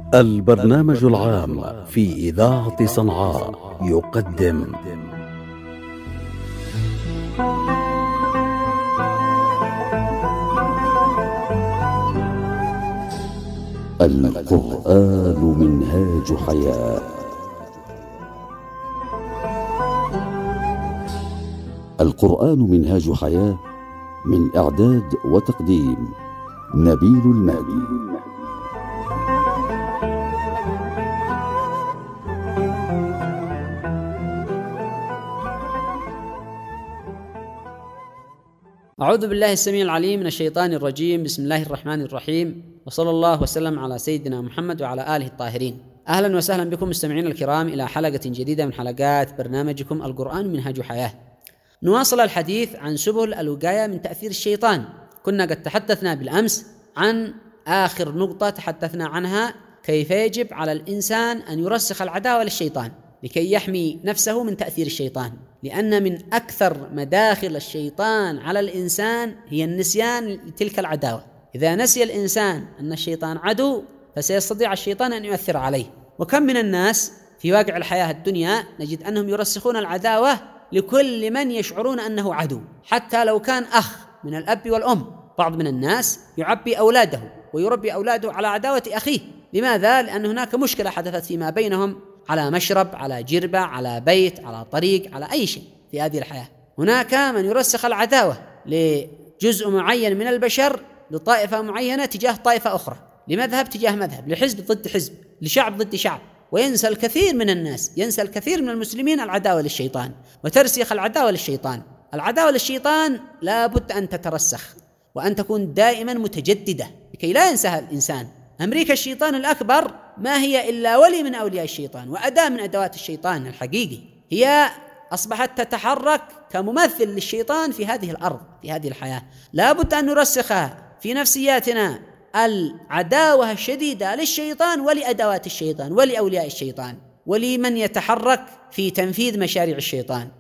البرنامج العام في إذاعة صنعاء يقدم القرآن منهاج حياة. القرآن منهاج حياة، من إعداد وتقديم نبيل المهدي. أعوذ بالله السميع العليم من الشيطان الرجيم. بسم الله الرحمن الرحيم، وصلى الله وسلم على سيدنا محمد وعلى آله الطاهرين. أهلا وسهلا بكم مستمعينا الكرام إلى حلقة جديدة من حلقات برنامجكم القرآن منهاج حياة. نواصل الحديث عن سبل الوقاية من تأثير الشيطان. كنا قد تحدثنا بالأمس عن آخر نقطة تحدثنا عنها، كيف يجب على الإنسان أن يرسخ العداوة للشيطان لكي يحمي نفسه من تأثير الشيطان، لأن من أكثر مداخل الشيطان على الإنسان هي النسيان لتلك العداوة. إذا نسي الإنسان أن الشيطان عدو فسيستطيع الشيطان أن يؤثر عليه. وكم من الناس في واقع الحياة الدنيا نجد أنهم يرسخون العداوة لكل من يشعرون أنه عدو، حتى لو كان أخ من الأب والأم. بعض من الناس يعبي أولاده ويربي أولاده على عداوة أخيه. لماذا؟ لأن هناك مشكلة حدثت فيما بينهم، على مشرب، على جربة، على بيت، على طريق، على أي شيء في هذه الحياة. هناك من يرسخ العداوة لجزء معين من البشر، لطائفة معينة تجاه طائفة أخرى، لمذهب تجاه مذهب، لحزب ضد حزب، لشعب ضد شعب. وينسى الكثير من الناس، ينسى الكثير من المسلمين العداوة للشيطان وترسيخ العداوة للشيطان. العداوة للشيطان لا بد أن تترسخ وأن تكون دائما متجددة لكي لا ينساها الإنسان. أمريكا الشيطان الأكبر ما هي إلا ولي من أولياء الشيطان وأداة من أدوات الشيطان الحقيقي. هي أصبحت تتحرك كممثل للشيطان في هذه الأرض، في هذه الحياة. لا بد أن نرسخها في نفسياتنا، العداوة الشديدة للشيطان ولأدوات الشيطان ولأولياء الشيطان ولمن يتحرك في تنفيذ مشاريع الشيطان،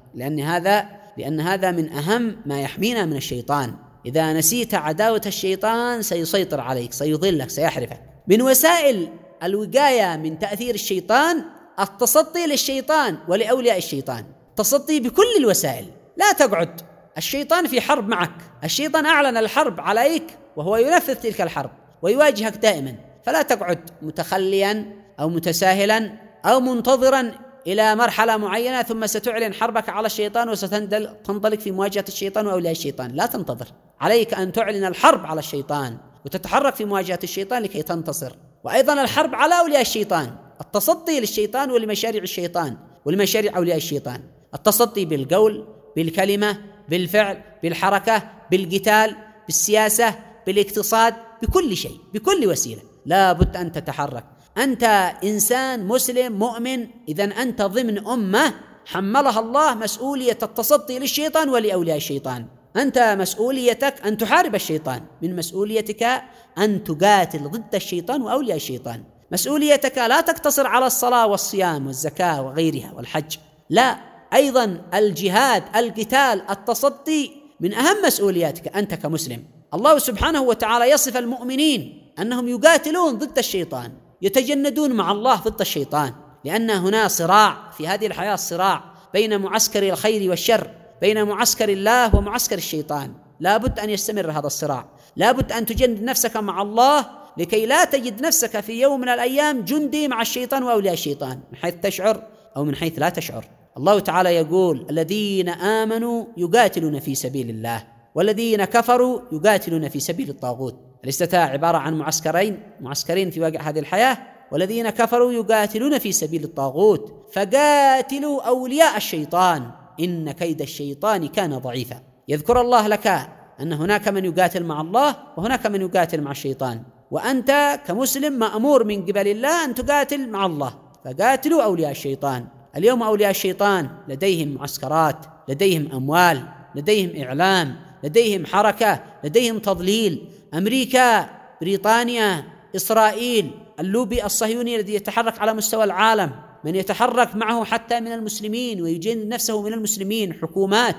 لأن هذا من أهم ما يحمينا من الشيطان. إذا نسيت عداوة الشيطان سيسيطر عليك، سيضلك، سيحرفك. من وسائل الوقاية من تأثير الشيطان التصدي للشيطان ولأولياء الشيطان، تصدي بكل الوسائل. لا تقعد، الشيطان في حرب معك، الشيطان أعلن الحرب عليك وهو ينفذ تلك الحرب ويواجهك دائما. فلا تقعد متخليا أو متساهلا أو منتظرا إلى مرحلة معينة ثم ستعلن حربك على الشيطان وستنطلق في مواجهة الشيطان وأولياء الشيطان. لا تنتظر، عليك أن تعلن الحرب على الشيطان وتتحرك في مواجهة الشيطان لكي تنتصر. وأيضا الحرب على أولياء الشيطان، التصدي للشيطان ولمشاريع الشيطان ولمشاريع أولياء الشيطان، التصدي بالقول، بالكلمة، بالفعل، بالحركة، بالقتال، بالسياسة، بالاقتصاد، بكل شيء، بكل وسيلة. لا بد أن تتحرك. أنت إنسان مسلم مؤمن، إذن أنت ضمن أمة حملها الله مسؤولية التصدي للشيطان ولأولياء الشيطان. أنت مسؤوليتك أن تحارب الشيطان، من مسؤوليتك أن تقاتل ضد الشيطان وأولياء الشيطان. مسؤوليتك لا تقتصر على الصلاة والصيام والزكاة وغيرها والحج، لا، أيضا الجهاد، القتال، التصدي من أهم مسؤولياتك أنت كمسلم. الله سبحانه وتعالى يصف المؤمنين أنهم يقاتلون ضد الشيطان، يتجندون مع الله ضد الشيطان، لأن هنا صراع في هذه الحياة، صراع بين معسكر الخير والشر، بين معسكر الله ومعسكر الشيطان. لا بد أن يستمر هذا الصراع، لا بد أن تجند نفسك مع الله لكي لا تجد نفسك في يوم من الأيام جندي مع الشيطان وأولياء الشيطان، من حيث تشعر أو من حيث لا تشعر. الله تعالى يقول: الذين آمنوا يقاتلون في سبيل الله والذين كفروا يقاتلون في سبيل الطاغوت. الاستتاء عبارة عن معسكرين في واقع هذه الحياة. والذين كفروا يقاتلون في سبيل الطاغوت فقاتلوا أولياء الشيطان إن كيد الشيطان كان ضعيفا. يذكر الله لك أن هناك من يقاتل مع الله وهناك من يقاتل مع الشيطان، وأنت كمسلم مأمور من قبل الله أن تقاتل مع الله. فقاتلوا أولياء الشيطان. اليوم أولياء الشيطان لديهم معسكرات، لديهم أموال، لديهم إعلام، لديهم حركة، لديهم تضليل. أمريكا، بريطانيا، إسرائيل، اللوبي الصهيوني الذي يتحرك على مستوى العالم، من يتحرك معه حتى من المسلمين ويجند نفسه من المسلمين، حكومات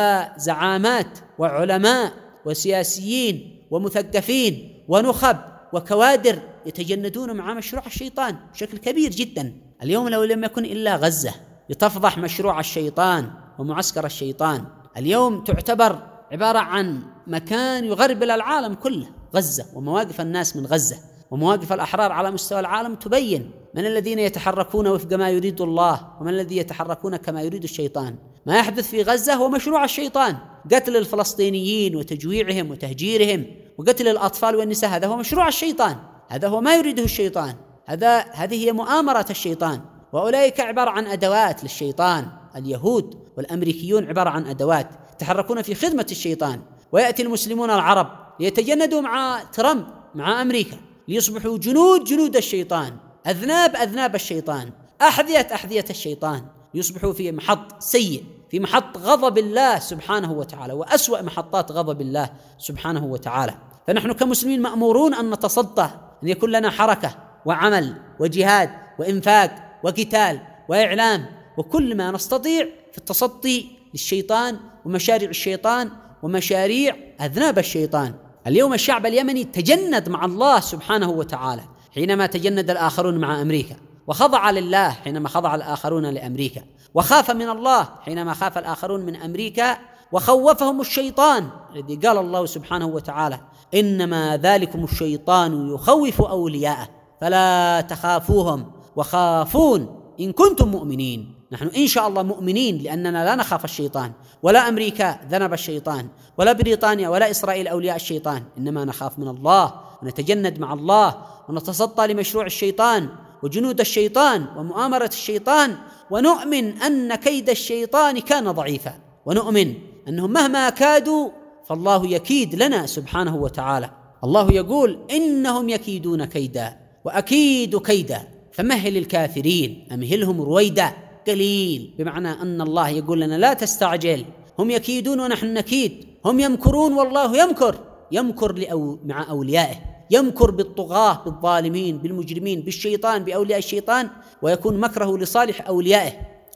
وزعامات وعلماء وسياسيين ومثقفين ونخب وكوادر يتجندون مع مشروع الشيطان بشكل كبير جدا. اليوم لو لم يكن إلا غزة لتفضح مشروع الشيطان ومعسكر الشيطان، اليوم تعتبر عبارة عن مكان يغربل العالم كله. غزة ومواقف الناس من غزة ومواقف الأحرار على مستوى العالم تبين من الذين يتحركون وفق ما يريد الله ومن الذي يتحركون كما يريد الشيطان. ما يحدث في غزة هو مشروع الشيطان، قتل الفلسطينيين وتجويعهم وتهجيرهم وقتل الأطفال والنساء، هذا هو مشروع الشيطان، هذا هو ما يريده الشيطان، هذه هي مؤامرة الشيطان، وأولئك عبارة عن أدوات للشيطان. اليهود والأمريكيون عبارة عن أدوات يتحركون في خدمة الشيطان. ويأتي المسلمون العرب ليتجندوا مع ترامب مع أمريكا ليصبحوا جنود الشيطان، أذناب الشيطان، أحذية الشيطان، يصبحوا في محط سيء، في محط غضب الله سبحانه وتعالى، وأسوأ محطات غضب الله سبحانه وتعالى. فنحن كمسلمين مأمورون أن نتصدى، أن يكون لنا حركة وعمل وجهاد وإنفاق وقتال وإعلام وكل ما نستطيع في التصدي للشيطان ومشاريع الشيطان ومشاريع أذناب الشيطان. اليوم الشعب اليمني تجند مع الله سبحانه وتعالى حينما تجند الآخرون مع أمريكا، وخضع لله حينما خضع الآخرون لأمريكا، وخاف من الله حينما خاف الآخرون من أمريكا، وخوفهم الشيطان الذي قال الله سبحانه وتعالى: إنما ذلكم الشيطان يخوف أولياءه فلا تخافوهم وخافون إن كنتم مؤمنين. نحن إن شاء الله مؤمنين لأننا لا نخاف الشيطان، ولا أمريكا ذنب الشيطان، ولا بريطانيا ولا إسرائيل أولياء الشيطان، إنما نخاف من الله ونتجند مع الله ونتصدى لمشروع الشيطان وجنود الشيطان ومؤامرة الشيطان، ونؤمن أن كيد الشيطان كان ضعيفا، ونؤمن أنهم مهما كادوا فالله يكيد لنا سبحانه وتعالى. الله يقول: إنهم يكيدون كيدا وأكيد كيدا فمهل الكافرين أمهلهم رويدا. قليل، بمعنى أن الله يقول لنا لا تستعجل، هم يكيدون ونحن نكيد، هم يمكرون والله يمكر مع أوليائه، يمكر بالطغاة بالظالمين بالمجرمين بالشيطان بأولياء الشيطان، ويكون مكره لصالح أوليائه.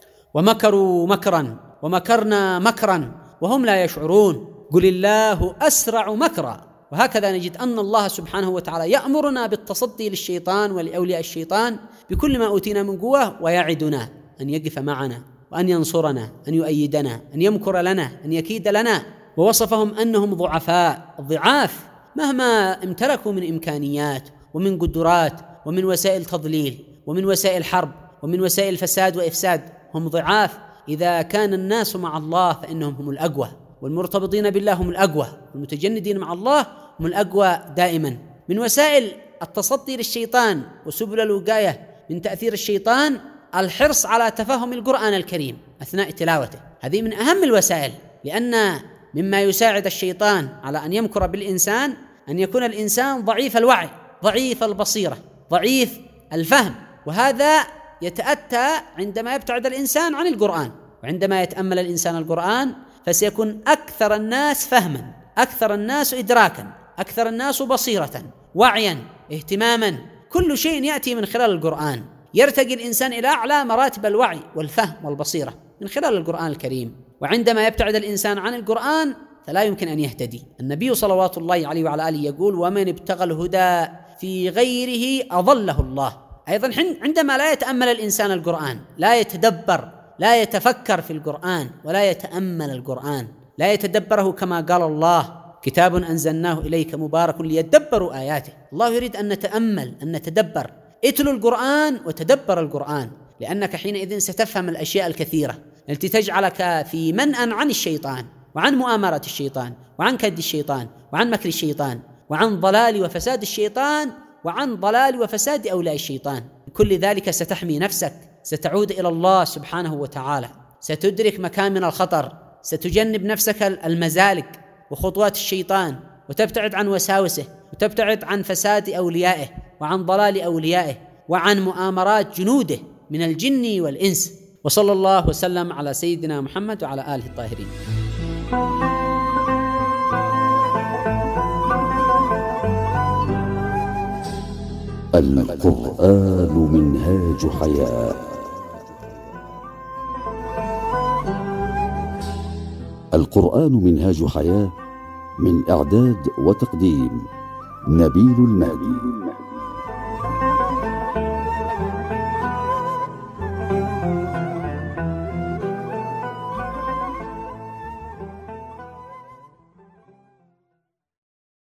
ومكروا مكرا ومكرنا مكرا وهم لا يشعرون، قل الله أسرع مكرا. وهكذا نجد أن الله سبحانه وتعالى يأمرنا بالتصدي للشيطان ولأولياء الشيطان بكل ما أوتينا من قوة، ويعدنا أن يقف معنا وأن ينصرنا، أن يؤيدنا، أن يمكر لنا، أن يكيد لنا. ووصفهم أنهم ضعفاء ضعاف مهما امتلكوا من إمكانيات ومن قدرات ومن وسائل تضليل ومن وسائل حرب ومن وسائل فساد وإفساد، هم ضعاف. إذا كان الناس مع الله فإنهم هم الأقوى، والمرتبطين بالله هم الأقوى، والمتجندين مع الله هم الأقوى دائما. من وسائل التصدي للشيطان وسبل الوقاية من تأثير الشيطان الحرص على تفهم القرآن الكريم أثناء تلاوته، هذه من أهم الوسائل، لأن مما يساعد الشيطان على أن يمكر بالإنسان أن يكون الإنسان ضعيف الوعي، ضعيف البصيرة، ضعيف الفهم، وهذا يتأتى عندما يبتعد الإنسان عن القرآن. وعندما يتأمل الإنسان القرآن فسيكون أكثر الناس فهما، أكثر الناس إدراكا، أكثر الناس بصيرة، وعيا، اهتماما، كل شيء يأتي من خلال القرآن. يرتقي الإنسان إلى أعلى مراتب الوعي والفهم والبصيرة من خلال القرآن الكريم. وعندما يبتعد الإنسان عن القرآن فلا يمكن أن يهتدي. النبي صلوات الله عليه وعلى آله يقول: ومن ابتغى الهدى في غيره أضله الله. أيضا عندما لا يتأمل الإنسان القرآن، لا يتدبر، لا يتفكر في القرآن ولا يتأمل القرآن، لا يتدبره كما قال الله: كتاب أنزلناه إليك مبارك ليدبروا آياته. الله يريد أن نتأمل، أن نتدبر. اتلوا القرآن وتدبر القرآن، لأنك حينئذ ستفهم الأشياء الكثيرة التي تجعلك في منأى عن الشيطان وعن مؤامرة الشيطان وعن كيد الشيطان وعن مكر الشيطان وعن ضلال وفساد الشيطان وعن ضلال وفساد أولياء الشيطان. كل ذلك ستحمي نفسك، ستعود إلى الله سبحانه وتعالى، ستدرك مكان من الخطر، ستجنب نفسك المزالق وخطوات الشيطان، وتبتعد عن وساوسه، وتبتعد عن فساد أوليائه وعن ضلال أوليائه وعن مؤامرات جنوده من الجن والإنس. وصلى الله وسلم على سيدنا محمد وعلى آله الطاهرين. القرآن منهاج حياة. القرآن منهاج حياة من إعداد وتقديم نبيل المهدي.